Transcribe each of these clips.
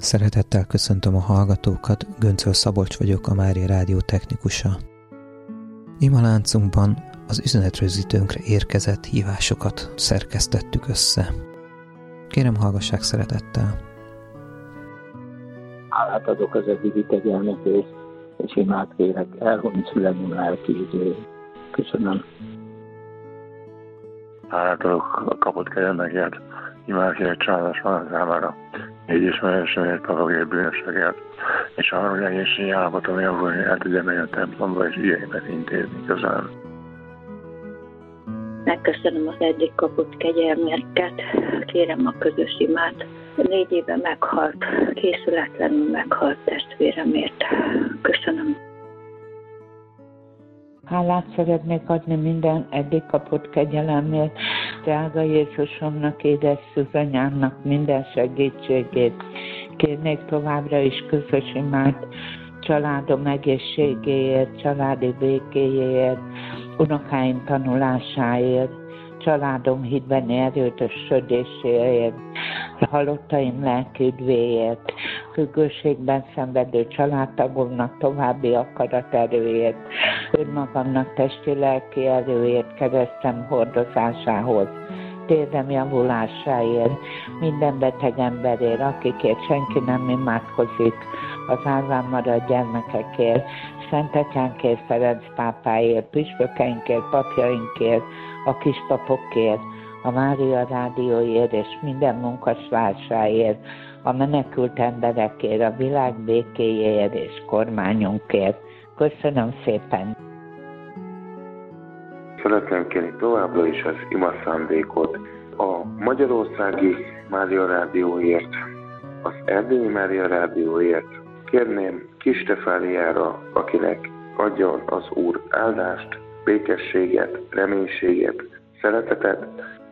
Szeretettel köszöntöm a hallgatókat, Göncöl Szabolcs vagyok, a Mária Rádió technikusa. Imaláncunkban az üzenetrögzítőnkre érkezett hívásokat szerkesztettük össze. Kérem, hallgassák szeretettel. Hálát adok az eddigi kegyelmekért, és imát kérek elhoni szüleim lelkiidőjét. Köszönöm. Hálát adok a kapott kegyelmekért, imát kérek családos van számára, így ismerősömért, papagért, bűnösökért, és arra, hogy egészségi állapotom javulni, el tudja menni a templomba, és ügyeimet intézni. Köszönöm. Megköszönöm az eddig kapott kegyelmeket, kérem a közös imát. 4 éve meghalt, készületlenül meghalt testvéremért. Köszönöm. Hálát szeretnék adni minden eddig kapott kegyelemért, drága Jézusomnak, édes Szűzanyámnak minden segítségét. Kérnék továbbra is közös imát, családom egészségéért, családi békéjéért, unokáim tanulásáért, családom hitbeni erőtösödéséért, halottaim lelki üdvéért, függőségben szenvedő családtagomnak további akaraterőért, önmagamnak testi-lelki erőért, keresztem hordozásához, térdem javulásáért, minden beteg emberért, akikért senki nem imádkozik, az árván maradt gyermekekért, Szent Atyánkért, Ferenc pápáért, püspökeinkért, papjainkért, a kispapokért, a Mária Rádióért és minden munkatársáért, a menekült emberekért, a világ békéjéért és kormányunkért. Köszönöm szépen! Szeretném kérni továbbra is az ima szándékot a Magyarországi Mária Rádióért, az Erdélyi Mária Rádióért. Kérném Kis Stefániára, akinek adjon az Úr áldást, békességet, reménységet, szeretetet.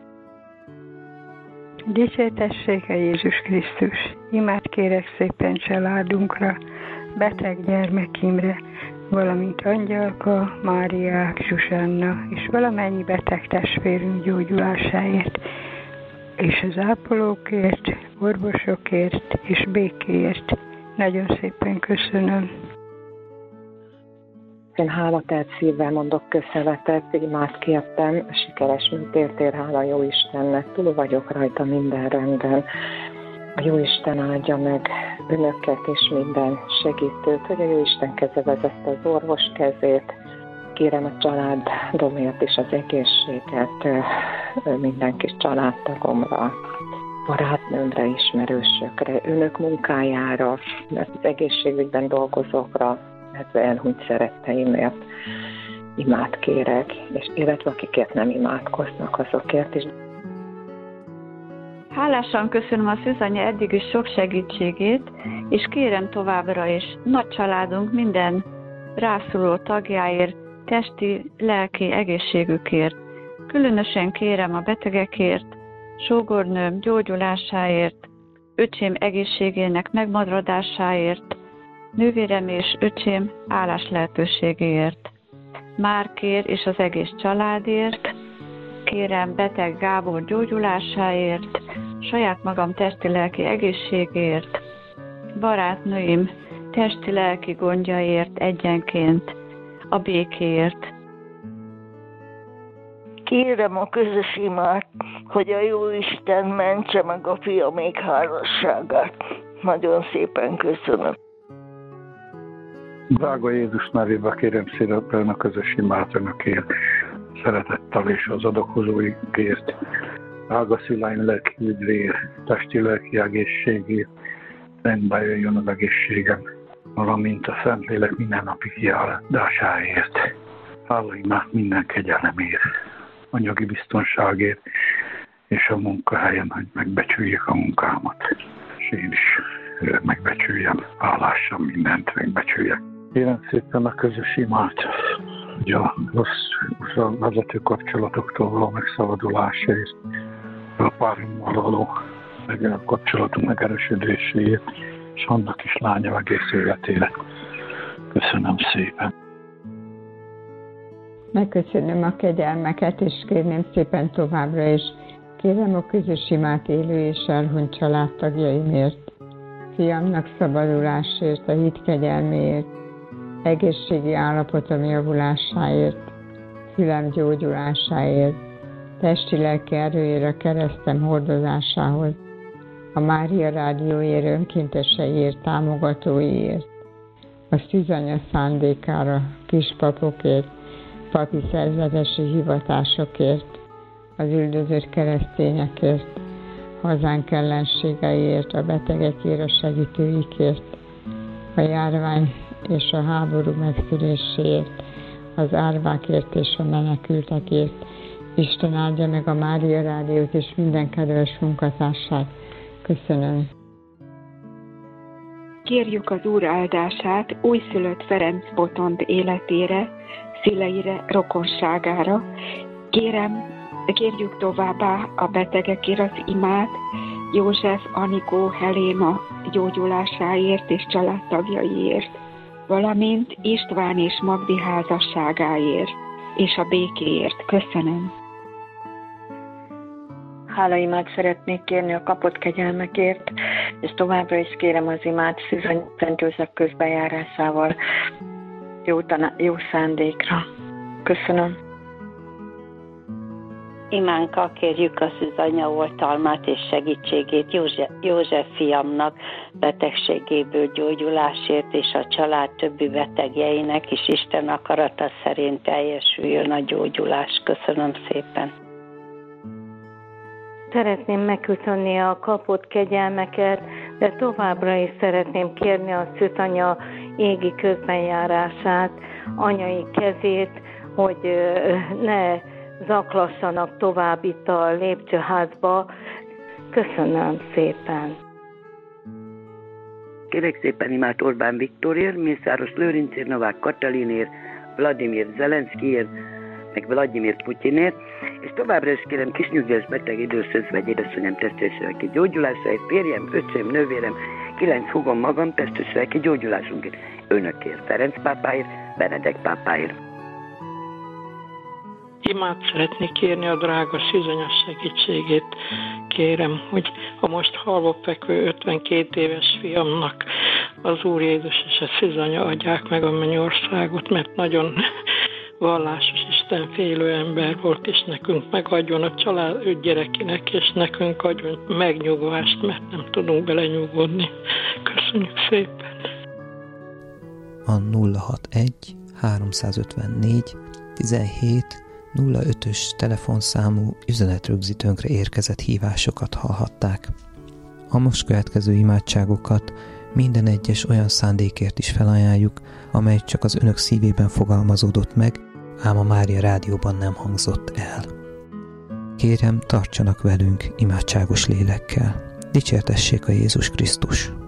Dicsértessék Jézus Krisztus! Imát kérek szépen családunkra, beteg gyermekimre, valamint Angyalka, Máriák, Zsuzsanna és valamennyi beteg testvérünk gyógyulásáért, és az ápolókért, orvosokért és békéért. Nagyon szépen köszönöm. Én hálatelt szívvel mondok köszönetet, imát kértem, sikeres műtértér, hála jó Istennek, túl vagyok rajta minden rendben. A Jóisten áldja meg önöket és minden segítőt, hogy a Jóisten keze vezette az orvos kezét. Kérem a családomért és az egészséget minden kis családtagomra, barátnőmre, ismerősökre, önök munkájára, mert az egészségügyben dolgozókra, illetve elhunyt szeretteimért imát kérek, és illetve akikért nem imádkoznak, azokért is. Hálásan köszönöm a Szűzanya eddig is sok segítségét, és kérem továbbra is nagy családunk minden rászoruló tagjáért, testi, lelki egészségükért. Különösen kérem a betegekért, sógornőm gyógyulásáért, öcsém egészségének megmaradásáért, nővérem és öcsém állás lehetőségéért. Márkért és az egész családért, kérem beteg Gábor gyógyulásáért, saját magam testi-lelki egészségért, barátnőim testi-lelki gondjaért egyenként, a békéért. Kérem a közös imát, hogy a Jóisten mentse meg a fiamék házasságát. Nagyon szépen köszönöm. Drága Jézus nevében kérem szépen a közös imát önökért, szeretettel és az adakozóikért. Drága szüleim lelki üdvéért, testi-lelki egészségért, rendbe jöjjön az egészségem, valamint a Szentlélek mindennapi kiáldásáért. Hála imát minden kegyelemért, anyagi biztonságért, és a munkahelyen, hogy megbecsüljék a munkámat. És én is megbecsüljem, hálásan mindent megbecsüljek. Kérem szépen a közös imát, hogy a rossz vezető kapcsolatoktól való megszabadulásért, a párommal való kapcsolatunk megerősödéséért, és annak is lánya egész életére. Köszönöm szépen. Megköszönöm a kegyelmeket, és kérném szépen továbbra is. Kérem a közös imát élő és elhunyt családtagjaimért, fiamnak szabadulásért, a hit kegyelméért, egészségi állapotom javulásáért, szülem gyógyulásáért, testi-lelki erőért, a keresztem hordozásához, a Mária Rádióért, önkénteseiért, támogatóiért, a Szűzanya szándékára, kispapokért, papi szerzetesi hivatásokért, az üldözött keresztényekért, hazánk ellenségeiért, a betegekért, a segítőikért, a járvány és a háború megszűréséért, az árvákért és a menekültekért. Isten áldja meg a Mária Rádiót és minden kedves munkatársát. Köszönöm. Kérjük az Úr áldását újszülött Ferenc Botond életére, szüleire, rokonságára. Kérjük továbbá a betegekért az imát, József, Anikó, Heléna gyógyulásáért és családtagjaiért, valamint István és Magdi házasságáért és a békéért. Köszönöm. Hálaimát szeretnék kérni a kapott kegyelmekért, és továbbra is kérem az imát Szűzanya Szent József közbejárásával jó szándékra. Köszönöm. Imánkkal kérjük a Szűzanya oltalmát és segítségét József fiamnak betegségéből gyógyulásért, és a család többi betegjeinek is Isten akarata szerint teljesüljön a gyógyulás. Köszönöm szépen. Szeretném megköszönni a kapott kegyelmeket, de továbbra is szeretném kérni a Szűzanya égi közbenjárását, anyai kezét, hogy ne zaklassanak tovább itt a lépcsőházba. Köszönöm szépen. Kérek szépen imát Orbán Viktorért, Mészáros Lőrincért, Novák Katalinért, Vladimir Zelenszkijért, meg Vladimir Putyinért, és továbbra is kérem kisnyugdíjas beteg időszözvegy édesanyám testéslelki gyógyulásáért, férjem, öcsém, nővérem, 9 húgom magam testéslelki gyógyulásunkért, önökért, Ferenc pápáért, Benedek pápáért. Imát szeretnék kérni a drága Szűzanya segítségét. Kérem, hogy a most halva fekvő 52 éves fiamnak az Úr Jézus és a Szűzanya adják meg a mennyországot, mert nagyon vallásos, istenfélő ember volt, és nekünk megadjon a család 5 gyerekének, és nekünk adjon megnyugvást, mert nem tudunk belenyugodni. Köszönjük szépen! A 061 354 17 05-ös telefonszámú üzenetrögzítőnkre érkezett hívásokat hallhatták. A most következő imádságokat minden egyes olyan szándékért is felajánljuk, amely csak az önök szívében fogalmazódott meg, ám a Mária Rádióban nem hangzott el. Kérem, tartsanak velünk imádságos lélekkel. Dicsértessék a Jézus Krisztus!